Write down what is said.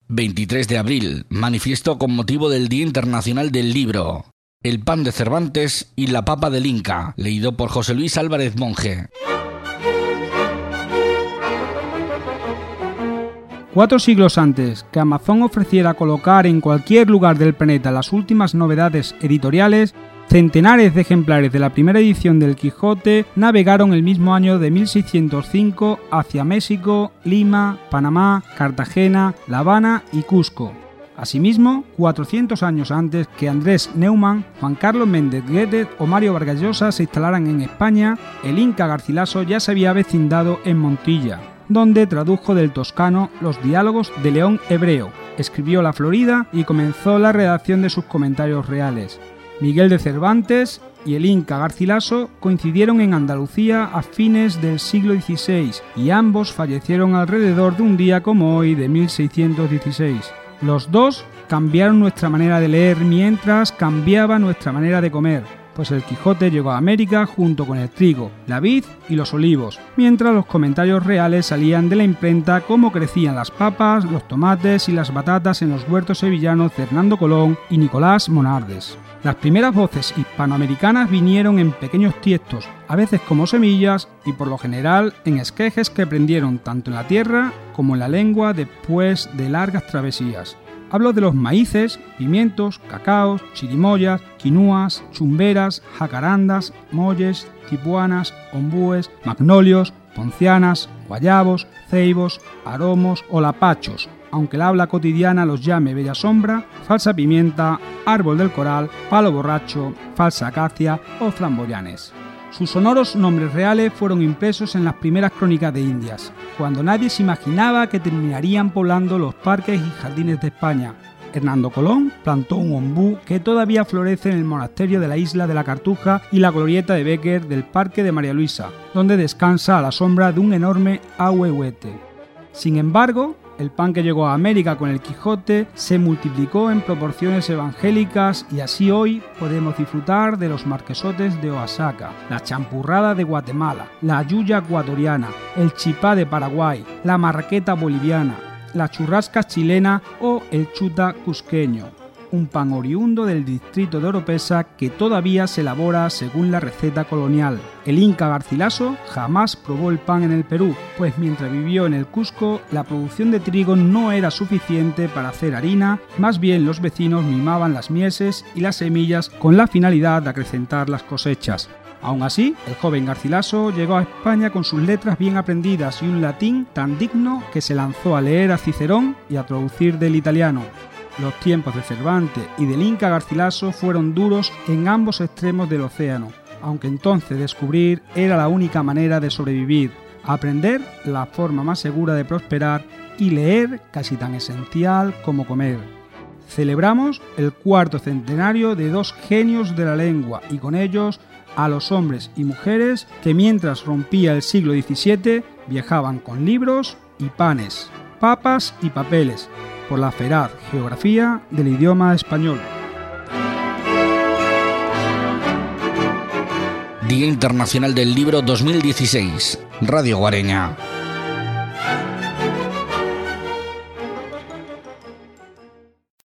23 de abril, manifiesto con motivo del Día Internacional del Libro. El pan de Cervantes y la papa del Inca, leído por José Luis Álvarez Monge. 4 siglos antes que Amazon ofreciera colocar en cualquier lugar del planeta las últimas novedades editoriales, centenares de ejemplares de la primera edición del Quijote navegaron el mismo año de 1605 hacia México, Lima, Panamá, Cartagena, La Habana y Cusco. Asimismo, 400 años antes que Andrés Neumann, Juan Carlos Méndez Guedes o Mario Vargas Llosa se instalaran en España, el Inca Garcilaso ya se había vecindado en Montilla, donde tradujo del toscano los diálogos de León Hebreo, escribió La Florida y comenzó la redacción de sus comentarios reales. Miguel de Cervantes y el Inca Garcilaso coincidieron en Andalucía a fines del siglo XVI y ambos fallecieron alrededor de un día como hoy de 1616. Los dos cambiaron nuestra manera de leer mientras cambiaba nuestra manera de comer, pues el Quijote llegó a América junto con el trigo, la vid y los olivos, mientras los comentarios reales salían de la imprenta cómo crecían las papas, los tomates y las batatas en los huertos sevillanos de Hernando Colón y Nicolás Monardes. Las primeras voces hispanoamericanas vinieron en pequeños tiestos, a veces como semillas y por lo general en esquejes que prendieron tanto en la tierra como en la lengua después de largas travesías. Hablo de los maíces, pimientos, cacaos, chirimoyas, quinúas, chumberas, jacarandas, molles, tipuanas, ombúes, magnolios, poncianas, guayabos, ceibos, aromos o lapachos, aunque la habla cotidiana los llame bella sombra, falsa pimienta, árbol del coral, palo borracho, falsa acacia o flamboyanes. Sus sonoros nombres reales fueron impresos en las primeras crónicas de Indias, cuando nadie se imaginaba que terminarían poblando los parques y jardines de España. Hernando Colón plantó un ombú que todavía florece en el monasterio de la isla de la Cartuja y la glorieta de Bécquer del Parque de María Luisa, donde descansa a la sombra de un enorme ahuehuete. Sin embargo, el pan que llegó a América con el Quijote se multiplicó en proporciones evangélicas y así hoy podemos disfrutar de los marquesotes de Oaxaca, la champurrada de Guatemala, la yuya ecuatoriana, el chipá de Paraguay, la marraqueta boliviana, la churrasca chilena o el chuta cusqueño, un pan oriundo del distrito de Oropesa que todavía se elabora según la receta colonial. El Inca Garcilaso jamás probó el pan en el Perú, pues mientras vivió en el Cusco, la producción de trigo no era suficiente para hacer harina, más bien los vecinos mimaban las mieses y las semillas con la finalidad de acrecentar las cosechas. Aún así, el joven Garcilaso llegó a España con sus letras bien aprendidas y un latín tan digno que se lanzó a leer a Cicerón y a traducir del italiano. Los tiempos de Cervantes y del Inca Garcilaso fueron duros en ambos extremos del océano, aunque entonces descubrir era la única manera de sobrevivir, aprender la forma más segura de prosperar y leer casi tan esencial como comer. Celebramos el 4º centenario de dos genios de la lengua y con ellos a los hombres y mujeres que mientras rompía el siglo XVII viajaban con libros y panes, papas y papeles, por la feraz geografía del idioma español. Día Internacional del Libro 2016. Radio Guareña.